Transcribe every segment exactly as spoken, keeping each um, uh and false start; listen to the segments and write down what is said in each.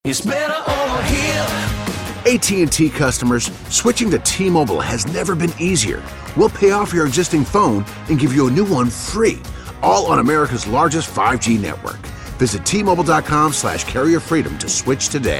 It's better over here. A T and T customers, switching to T-Mobile has never been easier. We'll pay off your existing phone and give you a new one free, all on America's largest five G network. Visit T-Mobile.com slash carrier freedom to switch today.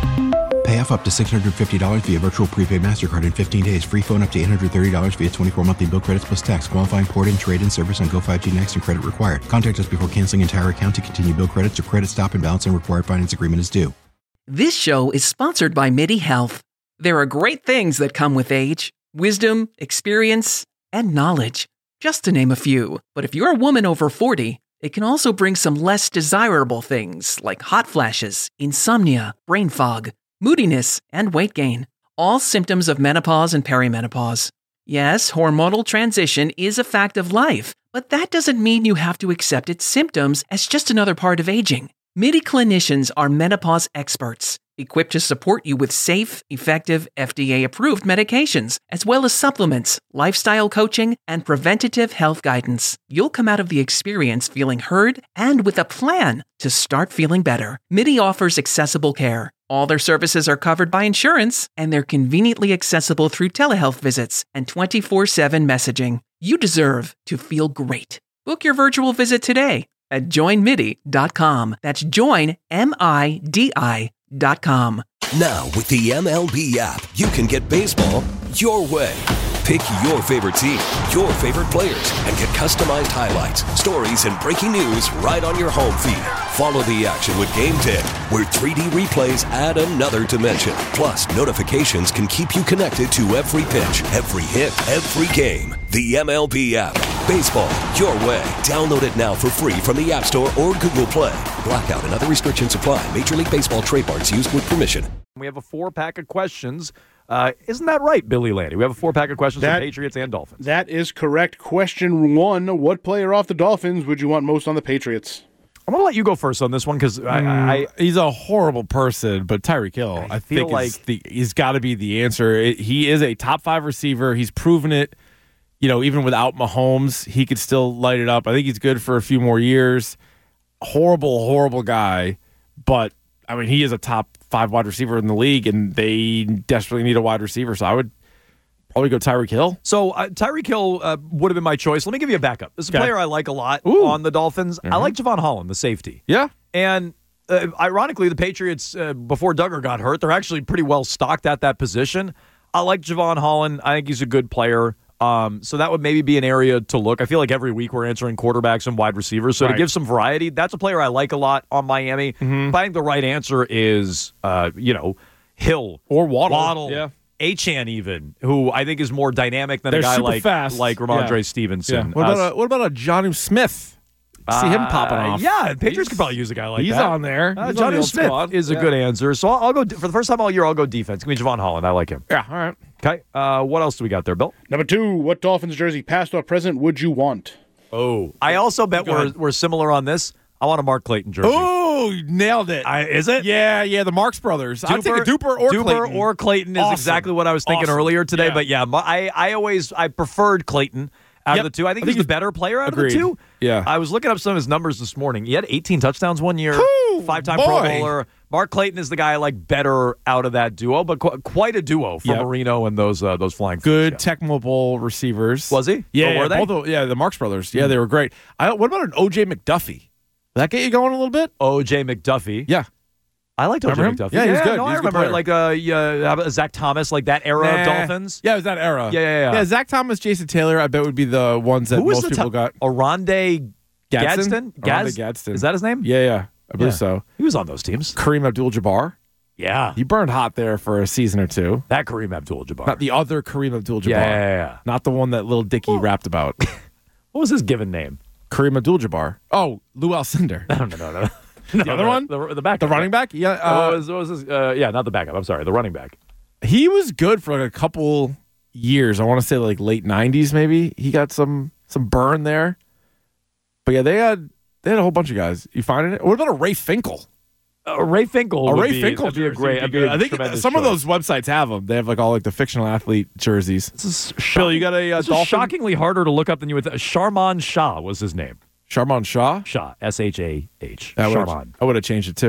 Pay off up to six hundred fifty dollars via virtual prepaid MasterCard in fifteen days. Free phone up to eight hundred thirty dollars via twenty-four monthly bill credits plus tax. Qualifying port and trade-in service on Go five G Next and credit required. Contact us before canceling entire account to continue bill credits or credit stop and balance and required finance agreement is due. This show is sponsored by MIDI Health. There are great things that come with age. Wisdom, experience, and knowledge. Just to name a few. But if you're a woman over forty, it can also bring some less desirable things like hot flashes, insomnia, brain fog, moodiness, and weight gain. All symptoms of menopause and perimenopause. Yes, hormonal transition is a fact of life, but that doesn't mean you have to accept its symptoms as just another part of aging. MIDI clinicians are menopause experts, equipped to support you with safe, effective, F D A-approved medications, as well as supplements, lifestyle coaching, and preventative health guidance. You'll come out of the experience feeling heard and with a plan to start feeling better. MIDI offers accessible care. All their services are covered by insurance, and they're conveniently accessible through telehealth visits and twenty-four seven messaging. You deserve to feel great. Book your virtual visit today at join midi dot com. That's join, M I D I dot com. Now, with the M L B app, you can get baseball your way. Pick your favorite team, your favorite players, and get customized highlights, stories, and breaking news right on your home feed. Follow the action with Game Day, where three D replays add another dimension. Plus, notifications can keep you connected to every pitch, every hit, every game. The M L B app. Baseball your way. Download it now for free from the App Store or Google Play. Blackout and other restrictions apply. Major League Baseball trademarks used with permission. We have a four-pack of questions. Uh, isn't that right, Billy Landy? We have a four-pack of questions that, for Patriots and Dolphins. That is correct. Question one, what player off the Dolphins would you want most on the Patriots? I'm going to let you go first on this one because mm, I, I, he's a horrible person, but Tyreek Hill, I, I think like is the, he's got to be the answer. It, he is a top five receiver. He's proven it. You know, even without Mahomes, he could still light it up. I think he's good for a few more years. Horrible, horrible guy, but I mean, he is a top five wide receiver in the league, and they desperately need a wide receiver. So I would probably go Tyreek Hill. So uh, Tyreek Hill uh, would have been my choice. Let me give you a backup. This is a okay. player I like a lot Ooh. on the Dolphins. Mm-hmm. I like Javon Holland, the safety. Yeah. And uh, ironically, the Patriots, uh, before Duggar got hurt, they're actually pretty well stocked at that position. I like Javon Holland. I think he's a good player. Um, so that would maybe be an area to look. I feel like every week we're answering quarterbacks and wide receivers. So right. to give some variety, that's a player I like a lot on Miami. Mm-hmm. But I think the right answer is, uh, you know, Hill. Or Waddle. Waddle. Yeah. Achane even, who I think is more dynamic than They're a guy super like, fast. like Ramondre yeah. Stevenson. Yeah. What, about uh, a, what about a Jonnu Smith? See him popping off. Uh, yeah, Patriots he's, could probably use a guy like he's that. He's on there. Uh, Jonnu Smith squad. is a yeah. good answer. So I'll, I'll go, for the first time all year, I'll go defense. Give me Javon Holland. I like him. Yeah, all right. Okay, uh, what else do we got there, Bill? Number two, what Dolphins jersey, past or present, would you want? Oh. I also bet we're, we're similar on this. I want a Mark Clayton jersey. Oh, nailed it. I, is it? Yeah, yeah, the Marks brothers. Duper, I'll take a Duper or Duper Clayton. or Clayton is awesome. exactly what I was thinking awesome. earlier today. Yeah. But yeah, I, I always I preferred Clayton out yep. of the two. I think I he's think the better player out agreed. of the two. Yeah. I was looking up some of his numbers this morning. He had eighteen touchdowns one year, Woo, five-time boy. Pro Bowler. Mark Clayton is the guy I like better out of that duo, but qu- quite a duo for yep. Marino and those uh, those flying good fish, yeah. Tecmo Bowl receivers. Was he? Yeah, or yeah, were they? both of, yeah, the Marks brothers. Yeah, mm-hmm. they were great. I, what about an O J McDuffie? Did that get you going a little bit? O J McDuffie. Yeah. I liked O J remember McDuffie. Him? Yeah, he was good. No, he was I remember good it. Like uh, yeah, how about Zach Thomas, like that era nah. of Dolphins. Yeah, it was that era. Yeah, yeah, yeah. Yeah, Zach Thomas, Jason Taylor, I bet would be the ones that Who was most the people to- got. Oronde Gadsden? Gadsden? Gaz- Oronde Gadsden. Is that his name? Yeah, yeah. I believe Yeah. so. He was on those teams. Kareem Abdul-Jabbar. Yeah. He burned hot there for a season or two. That Kareem Abdul-Jabbar. Not the other Kareem Abdul-Jabbar. Yeah, yeah, yeah. Not the one that Lil Dicky Well, rapped about. What was his given name? Kareem Abdul-Jabbar. Oh, Lou Alcindor. No, no, no, no. The no, other the, one? The, the backup. The running back? Yeah. Uh, Uh, what was, what was his, uh, yeah, not the backup. I'm sorry. The running back. he was good for like a couple years. I want to say like late nineties maybe. He got some some burn there. But yeah, they had they had a whole bunch of guys. You finding it? What about a Ray Finkel? Uh, Ray Finkel. A would Ray be, Finkel that'd be a jersey great. would That'd be be good. a I think tremendous some of choice. those websites have them. They have like all like the fictional athlete jerseys. This is Bill, you got a uh, this is Dolphin? shockingly harder to look up than you would think. Sharman Shah was his name. Sharman Shah? Shah. S H A H. I would've- Sharman. I would have changed it too.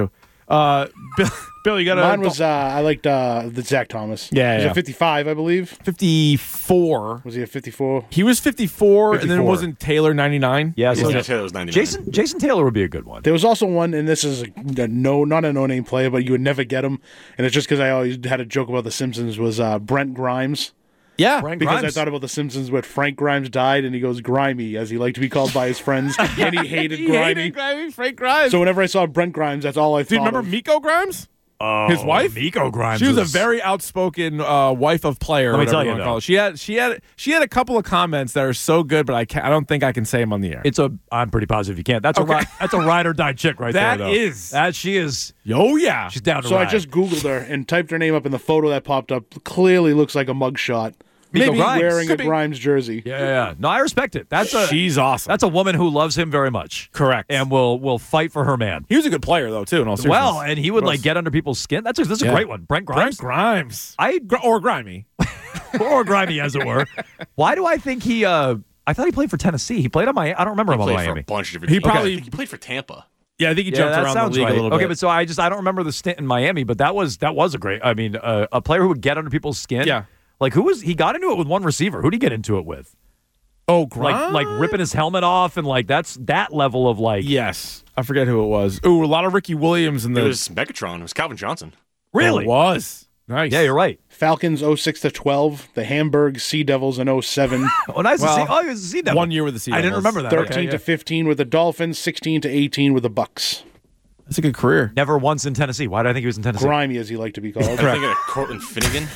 Uh, Bill, Bill, you got a Mine was uh, I liked uh, the Zach Thomas. Yeah, was yeah. it fifty-five, I believe. fifty-four. Was he a fifty-four? He was fifty-four, and then fifty-four. wasn't Taylor ninety-nine? Yeah, so Yeah, Taylor was ninety-nine. Jason Jason Taylor would be a good one. There was also one, and this is a, a no, not a no-name player, but you would never get him. And it's just because I always had a joke about The Simpsons. Was uh, Brent Grimes? Yeah, Brent Because Grimes. I thought about The Simpsons where Frank Grimes died, and he goes Grimy, as he liked to be called by his friends, and he hated he Grimy. hated Grimy, Frank Grimes. So whenever I saw Brent Grimes, that's all I do you thought remember of. Miko Grimes? Oh, His wife, Miko Grimes. She was a is- very outspoken uh, wife of player. Let me whatever tell you, wanna though. call it. She had she had she had a couple of comments that are so good, but I can't, I don't think I can say them on the air. It's a. I'm pretty positive you can't. That's a. Okay. ri- That's a ride or die chick right That there. Though. is. That she is. Oh yeah, She's down to So ride. I just Googled her and typed her name up, and the photo that popped up clearly looks like a mugshot. Miko maybe Grimes. Wearing a Could be. Grimes jersey. Yeah, yeah, yeah. No, I respect it. That's a. she's awesome. That's a woman who loves him very much. correct. And will will fight for her man. he was a good player though too. In all seriousness. Well, and he would like Gross. get under people's skin. That's a, this is a Yeah. great one. Brent Grimes. Brent Grimes. I Gr- or Grimy. or grimy as it were. Why do I think he? uh I thought he played for Tennessee. He played on Miami. I don't remember He him on played for Miami. a bunch of different He teams. probably- I think he played for Tampa. Yeah, I think he Yeah, jumped that around sounds the league right. a little okay, bit. but so I just I don't remember the stint in Miami, but that was that was a great. I mean, uh, a player who would get under people's skin. Yeah. Like who was he got into it with one receiver? Who did he get into it with? oh, Grimes. Like like ripping his helmet off and like that's that level of like Yes, I forget who it was. Ooh, a lot of Ricky Williams in the. It was Megatron. It was Calvin Johnson. really. It was nice. Yeah, you're right. Falcons oh six to twelve. The Hamburg Sea Devils in oh seven. Oh, nice Well, to see. Oh, you was to see that One year with the Sea I didn't Devils. remember that. thirteen Okay, to yeah. fifteen with the Dolphins. sixteen to eighteen with the Bucks. That's a good career. Never once in Tennessee. Why did I think he was in Tennessee? Grimy, as he liked to be called. I'm thinking of Cortland Finnegan.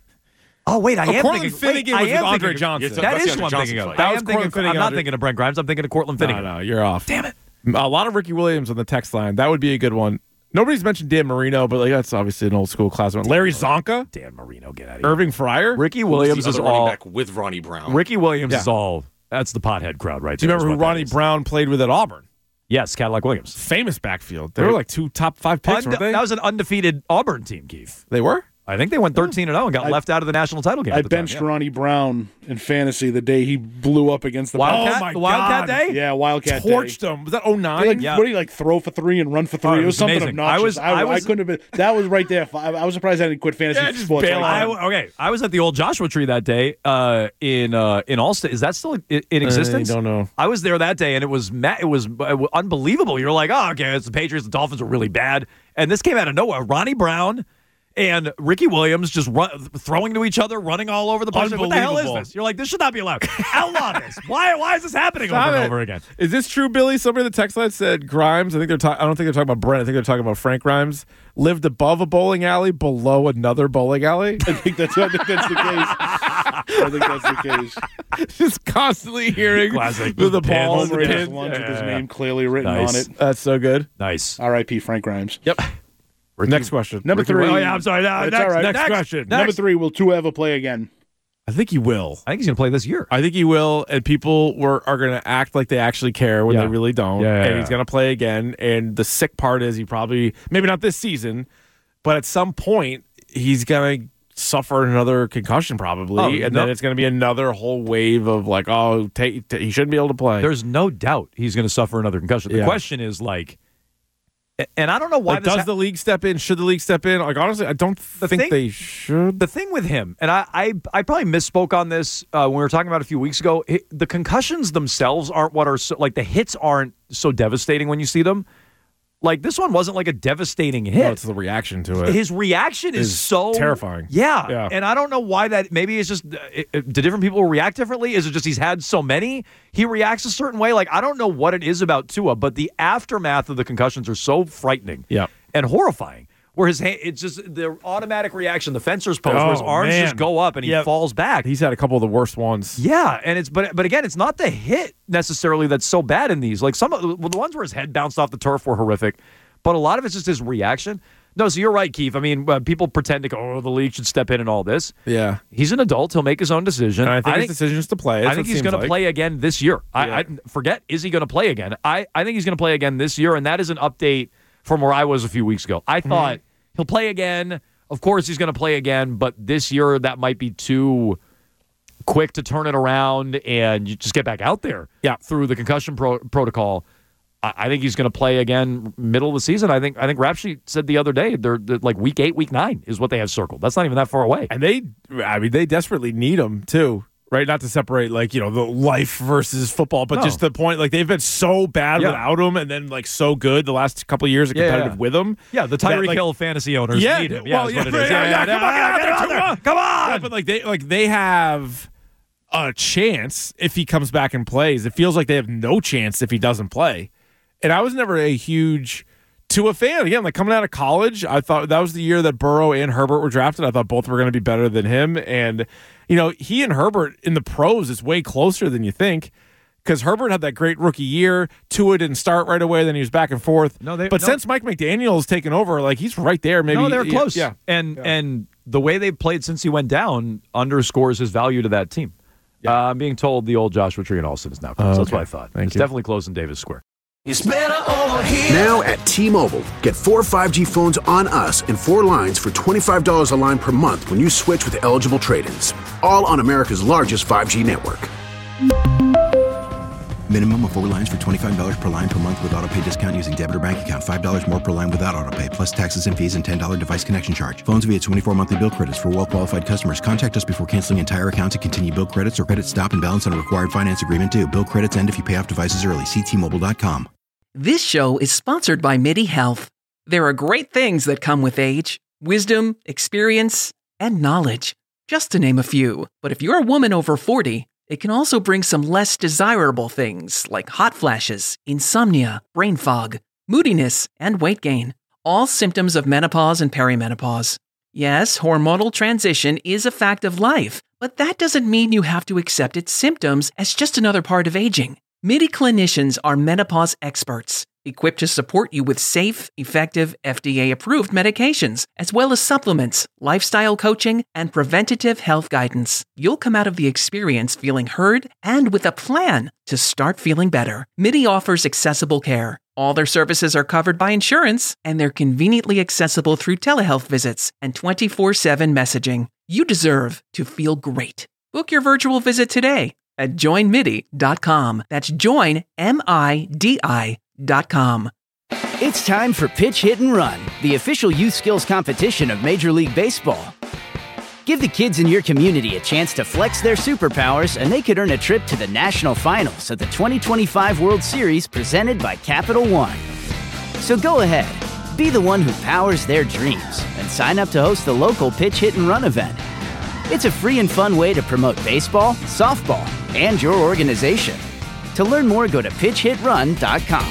Oh wait, I Oh, am Cortland thinking. Finnegan wait, was I with am Andre thinking, Johnson. Yes, That that's is the who I'm Andre thinking Johnson of. fight. I That am was thinking. Cortland I'm Finnegan. not thinking of Brent Grimes. I'm thinking of Cortland No, Finnegan. no, you're off. Damn it. A lot of Ricky Williams on the text line. That would be a good one. Nobody's mentioned Dan Marino, but like that's obviously an old school class one. Larry Zonka, Dan Marino, get out of here. Irving Fryer. Ricky Who's Williams the is other running all. back with Ronnie Brown. Ricky Williams Yeah. is all. That's the pothead crowd right Do you there. remember is who what that Ronnie is. Brown played with at Auburn? Yes, Cadillac Williams. Famous backfield. They were like two top five picks, Unde- weren't they? that was an undefeated Auburn team, Keith. they were. I think they went thirteen and oh and got I- left out of the national title game. I at the time, benched yeah. Ronnie Brown in fantasy the day he blew up against the Wildcat, Oh, my the Wildcat God. Day. Yeah, Wildcat Torched Day. them. Was that oh He nine? like, Yeah. What did he like throw for three and run for three? Oh, it it was was something amazing. obnoxious. I was- I, I was- couldn't have been. That was right there. I, I was surprised I didn't quit fantasy Yeah, just sports. bail right out. there. I, okay, I was at the old Joshua Tree that day uh, in uh, in Allstate. Is that still in, in existence? don't know. I was there that day, and it was ma- it was uh, unbelievable. You're like, oh, okay, it's the Patriots. The Dolphins are really bad, and this came out of nowhere. Ronnie Brown and Ricky Williams just run, throwing to each other, running all over the place. Like, what the hell is Unbelievable. this? You're like, this should not be allowed. Outlaw this. Why? Why is this happening Stop over and it. over again? Is this true, Billy? Somebody in the text line said Grimes. I think they're. Ta- I don't think they're talking about Brent. I think they're talking about Frank Grimes. Lived above a bowling alley, below another bowling alley. I think that's. I think that's the case. I think that's the case. Just constantly hearing Classic. the, the Pins. balls and Homer ate his pins. lunch with his Yeah. name clearly written Nice. on it. That's so good. Nice. R I P Frank Grimes. Yep. Next question. Number Ricky- three. Oh yeah, I'm sorry. No, It's next, all right. next, Next question. Next. Number three. Will Tua ever play again? I think he will. I think he's gonna play this year. I think he will, and people were are going to act like they actually care when Yeah. they really don't. Yeah, yeah, and yeah. he's going to play again. And the sick part is he probably maybe not this season, but at some point he's going to suffer another concussion probably, Oh, and no. then it's going to be another whole wave of like, oh, take, t- he shouldn't be able to play. There's no doubt he's going to suffer another concussion. The Yeah. question is like, and I don't know why like, this does ha- the league step in? Should the league step in? Like honestly, I don't The think thing- they should. the thing with him, and I, I, I probably misspoke on this uh, when we were talking about it a few weeks ago. It, the concussions themselves aren't what are so, like the hits aren't so devastating when you see them. Like this one wasn't like a devastating hit. No, it's the reaction to it. His reaction is, Is so terrifying. Yeah. Yeah. And I don't know why that. Maybe it's just uh, it, it- do different people react differently? Is it just he's had so many? He reacts a certain way. Like I don't know what it is about Tua, but the aftermath of the concussions are so frightening. Yeah. And horrifying. Where his hand, it's just the automatic reaction, the fencer's pose, where his Oh, arms man. just go up and he Yep. falls back. He's had a couple of the worst ones. Yeah, and it's but but again, it's not the hit necessarily that's so bad in these. Like some of well, the ones where his head bounced off the turf were horrific, but a lot of it's just his reaction. No, so you're right, Keith. I mean, uh, people pretend to go, "Oh, the league should step in and all this." Yeah. He's an adult; he'll make his own decision. And I think his decision is to play. That's I think what it he's seems going to like. play again this year. I, Yeah. I forget is he going to play again? I I think he's going to play again this year, and that is an update from where I was a few weeks ago. I Mm-hmm. thought he'll play again. Of course, he's going to play again, but this year that might be too quick to turn it around and you just get back out there Yeah. through the concussion pro- protocol. I think he's going to play again middle of the season. I think I think Rapshi said the other day they're, they're like week eight, week nine is what they have circled. That's not even that far away. And they, I mean, they desperately need him too, right? Not to separate like you know the life versus football, but no. just the point like they've been so bad yeah. without him, and then like so good the last couple of years of competitive yeah, yeah. with him. Yeah, the Tyreek like, Hill fantasy owners yeah, need him. Yeah, well, is yeah, what it is. yeah, yeah, yeah, yeah, come on, yeah, get out there, yeah, come on. Yeah, but like they like they have a chance if he comes back and plays. It feels like they have no chance if he doesn't play. And I was never a huge Tua fan. Again, like coming out of college, I thought that was the year that Burrow and Herbert were drafted. I thought both were going to be better than him. And, you know, he and Herbert in the pros is way closer than you think because Herbert had that great rookie year. Tua didn't start right away. Then he was back and forth. No, they, But no. since Mike McDaniel has taken over, like he's right there. Maybe No, they're close. Yeah. And, yeah. and the way they've played since he went down underscores his value to that team. Yeah. Uh, I'm being told the old Joshua Tree and Alston is now close. Oh, okay. That's what I thought. Thank it's you. definitely close in Davis Square. It's better over here. Now at T-Mobile, get four five G phones on us and four lines for twenty-five dollars a line per month when you switch with eligible trade-ins. All on America's largest five G network. Minimum of four lines for twenty-five dollars per line per month with auto pay discount using debit or bank account. five dollars more per line without auto pay, plus taxes and fees and ten dollars device connection charge. Phones via twenty-four monthly bill credits for well-qualified customers. Contact us before canceling entire account to continue bill credits or credit stop and balance on a required finance agreement due. Bill credits end if you pay off devices early. See T Mobile dot com. This show is sponsored by MIDI Health. There are great things that come with age, wisdom, experience, and knowledge, just to name a few. But if you're a woman over forty, it can also bring some less desirable things like hot flashes, insomnia, brain fog, moodiness, and weight gain, all symptoms of menopause and perimenopause. Yes, hormonal transition is a fact of life, but that doesn't mean you have to accept its symptoms as just another part of aging. MIDI clinicians are menopause experts, equipped to support you with safe, effective, F D A-approved medications, as well as supplements, lifestyle coaching, and preventative health guidance. You'll come out of the experience feeling heard and with a plan to start feeling better. MIDI offers accessible care. All their services are covered by insurance, and they're conveniently accessible through telehealth visits and twenty-four seven messaging. You deserve to feel great. Book your virtual visit today at join midi dot com. That's join, M I D I dot com. It's time for Pitch, Hit, and Run, the official youth skills competition of Major League Baseball. Give the kids in your community a chance to flex their superpowers, and they could earn a trip to the national finals of the twenty twenty-five World Series presented by Capital One. So go ahead, be the one who powers their dreams, and sign up to host the local Pitch, Hit, and Run event. It's a free and fun way to promote baseball, softball, and your organization. To learn more, go to pitch hit run dot com.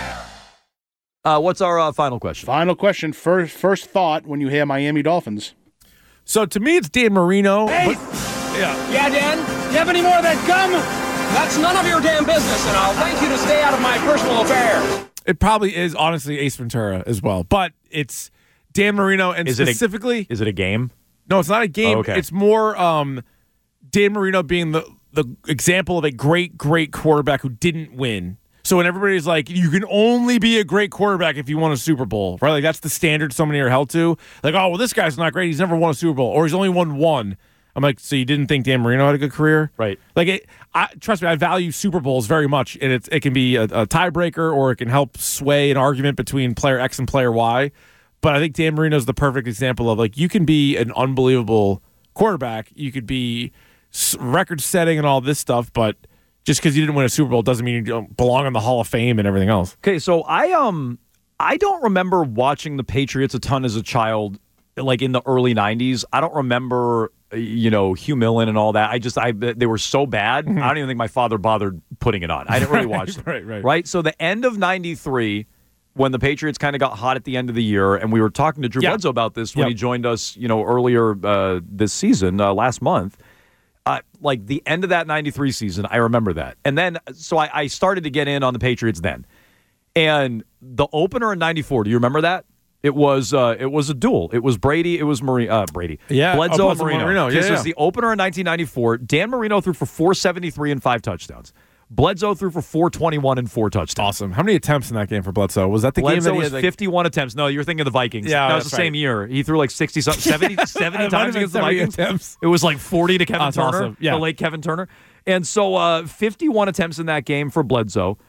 Uh, what's our uh, final question? Final question. First, first thought when you hear Miami Dolphins. So to me, it's Dan Marino. Hey! But, yeah. Yeah, Dan? You have any more of that gum? That's none of your damn business, and I'll thank you to stay out of my personal affairs. It probably is, honestly, Ace Ventura as well. But it's Dan Marino, and is specifically... It a, is it a game? No, it's not a game. Oh, okay. It's more um, Dan Marino being the, the example of a great, great quarterback who didn't win. So when everybody's like, you can only be a great quarterback if you won a Super Bowl, right? Like that's the standard so many are held to. Like, oh, well, this guy's not great. He's never won a Super Bowl, or he's only won one. I'm like, so you didn't think Dan Marino had a good career? Right. Like, it, I, trust me, I value Super Bowls very much, and it's, it can be a, a tiebreaker, or it can help sway an argument between player X and player Y. But I think Dan Marino is the perfect example of, like, you can be an unbelievable quarterback. You could be record-setting and all this stuff, but just because you didn't win a Super Bowl doesn't mean you don't belong in the Hall of Fame and everything else. Okay, so I um I don't remember watching the Patriots a ton as a child, like in the early nineties. I don't remember, you know, Hugh Millen and all that. I just, I they were so bad, mm-hmm. I don't even think my father bothered putting it on. I didn't really watch them. right, right. Right? So the end of ninety-three, when the Patriots kind of got hot at the end of the year, and we were talking to Drew yep. Bledsoe about this when yep. he joined us, you know, earlier uh, this season, uh, last month. Uh, like the end of that ninety-three season, I remember that. And then, so I, I started to get in on the Patriots then. And the opener in ninety-four, do you remember that? It was uh, it was a duel. It was Brady. It was Marino. Uh, Brady. Yeah. Bledsoe oh, and Marino. Marino. Yeah, this yeah. was the opener in nineteen ninety-four. Dan Marino threw for four seventy-three and five touchdowns. Bledsoe threw for four twenty-one and four touchdowns. Awesome. How many attempts in that game for Bledsoe? Was that the Bledsoe game that he was had, like... fifty-one attempts. No, you're thinking of the Vikings. Yeah, that was the right. same year. He threw like sixty, seventy, seventy times against the Vikings. Attempts. It was like forty to Kevin That's Turner, awesome. Yeah. the late Kevin Turner. And so uh, fifty-one attempts in that game for Bledsoe.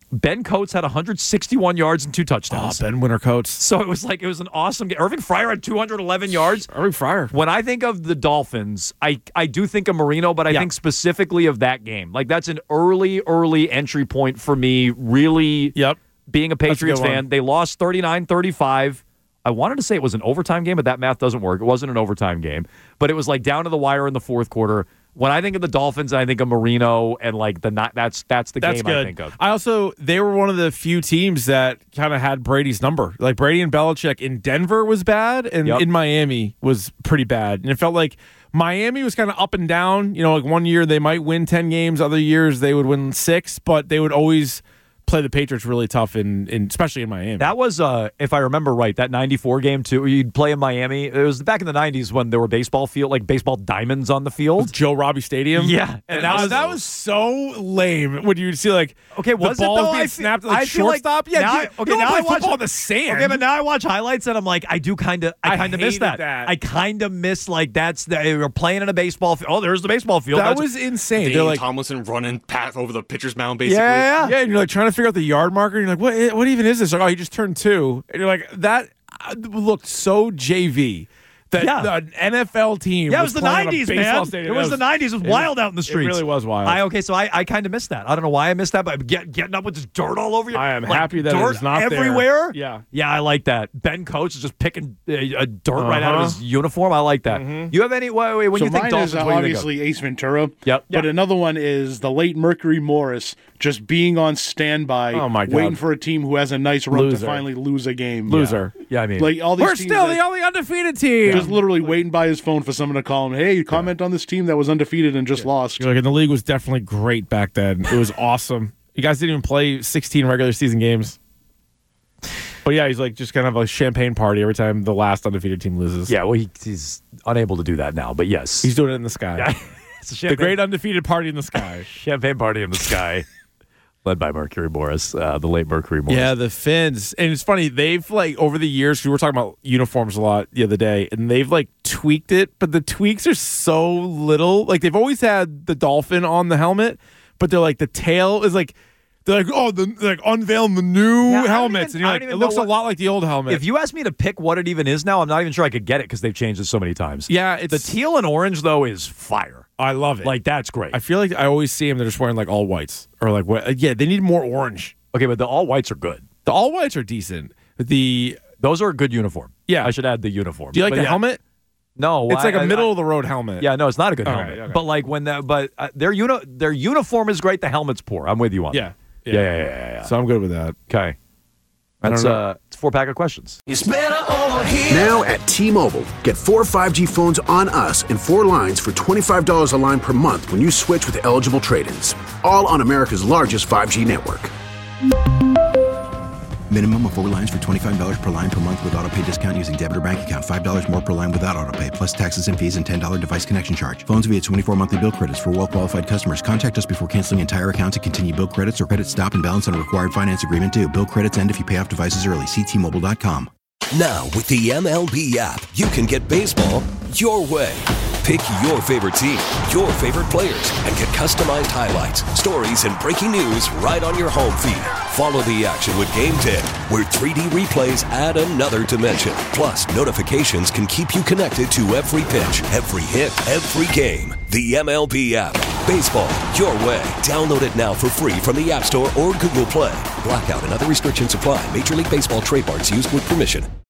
Ben Coates had one hundred sixty-one yards and two touchdowns. Oh, Ben Winter Coates. So it was like it was an awesome game. Irving Fryer had two hundred eleven yards. Irving Fryer. When I think of the Dolphins, I, I do think of Marino, but I yeah. think specifically of that game. Like that's an early, early entry point for me, really yep. being a Patriots a fan. They lost thirty-nine thirty-five. I wanted to say it was an overtime game, but that math doesn't work. It wasn't an overtime game. But it was like down to the wire in the fourth quarter. When I think of the Dolphins, I think of Marino and like the not that's that's the that's game good. I think of. I also they were one of the few teams that kind of had Brady's number. Like Brady and Belichick in Denver was bad, and yep. in Miami was pretty bad. And it felt like Miami was kind of up and down. You know, like one year they might win ten games, other years they would win six, but they would always play the Patriots really tough, in, in especially in Miami. That was, uh, if I remember right, that ninety-four game too. You'd play in Miami. It was back in the nineties when there were baseball field, like baseball diamonds on the field. Joe Robbie Stadium. Yeah, and, and that was was, that was so lame. When you see like okay, was the balls it though? being I snapped feel, like I feel shortstop. Like yeah, now you, I, okay, you now play I watch football in the sand. Okay, but now I watch highlights and I'm like, I do kind of, I kind of miss that. that. I kind of miss like that's the, they were playing in a baseball field. Oh, there's the baseball field. That that's, was insane. Dane They're like Tomlinson running path over the pitcher's mound, basically. Yeah, yeah, yeah. And you're like trying to figure out the yard marker. And you're like, what? What even is this? Like, oh, he just turned two. And you're like, that looked so J V. That yeah. the N F L team yeah, was it was the nineties, man. Stadium. It was, was the nineties. It was wild out in the streets. It really was wild. I, okay, so I, I kind of missed that. I don't know why I missed that, but get, getting up with this dirt all over you. I am like, happy that dirt it's not everywhere. There. Yeah, yeah, I like that. Ben Coates is just picking uh, uh, dirt uh-huh. right out of his uniform. I like that. Mm-hmm. You have any? Wait, wait, when so you think mine Dolphins, is uh, what do you obviously think of? Ace Ventura. Yep. But yep. another one is the late Mercury Morris just being on standby, oh my God. waiting for a team who has a nice run Loser. to finally lose a game. Loser. Yeah, yeah I mean, like all these we're teams still that, the only undefeated team. Just literally waiting by his phone for someone to call him. Hey, comment yeah. on this team that was undefeated and just yeah. lost. You're like, and the league was definitely great back then. It was awesome. You guys didn't even play sixteen regular season games. But yeah, he's like just kind of a champagne party every time the last undefeated team loses. Yeah, well, he, he's unable to do that now. But yes, he's doing it in the sky. Yeah. It's a the great undefeated party in the sky. Champagne party in the sky. Led by Mercury Morris, uh, the late Mercury Morris. Yeah, the Finns. And it's funny, they've like over the years, we were talking about uniforms a lot the other day, and they've like tweaked it, but the tweaks are so little. Like they've always had the dolphin on the helmet, but they're like the tail is like they're like, oh, the, they're like unveiling the new yeah, helmets. Even, and you're like, it looks what, a lot like the old helmet. If you asked me to pick what it even is now, I'm not even sure I could get it because they've changed it so many times. Yeah, it's the teal and orange though is fire. I love it. Like that's great. I feel like I always see them. They're just wearing like all whites or like what? Yeah, they need more orange. Okay, but the all whites are good. The all whites are decent. The those are a good uniform. Yeah, I should add the uniform. Do you like but the yeah. helmet? No, it's like I, a middle I, of the road helmet. Yeah, no, it's not a good okay, helmet. okay. But like when that, but uh, their uni- their uniform is great. The helmet's poor. I'm with you on yeah. that. Yeah. Yeah, yeah, yeah, yeah. So I'm good with that. Okay. That's uh, it's a four pack of questions. It's better over here. Now at T-Mobile, get four five G phones on us and four lines for twenty-five dollars a line per month when you switch with eligible trade-ins. All on America's largest five G network. Minimum of four lines for twenty-five dollars per line per month with autopay discount using debit or bank account. five dollars more per line without autopay, plus taxes and fees and ten dollars device connection charge. Phones via twenty-four monthly bill credits for well-qualified customers. Contact us before canceling entire account to continue bill credits or credit stop and balance on a required finance agreement due. Bill credits end if you pay off devices early. See T Mobile dot com. Now, with the M L B app, you can get baseball your way. Pick your favorite team, your favorite players, and get customized highlights, stories, and breaking news right on your home feed. Follow the action with Game ten, where three D replays add another dimension. Plus, notifications can keep you connected to every pitch, every hit, every game. The M L B app. Baseball your way. Download it now for free from the App Store or Google Play. Blackout and other restrictions apply. Major League Baseball trademarks used with permission.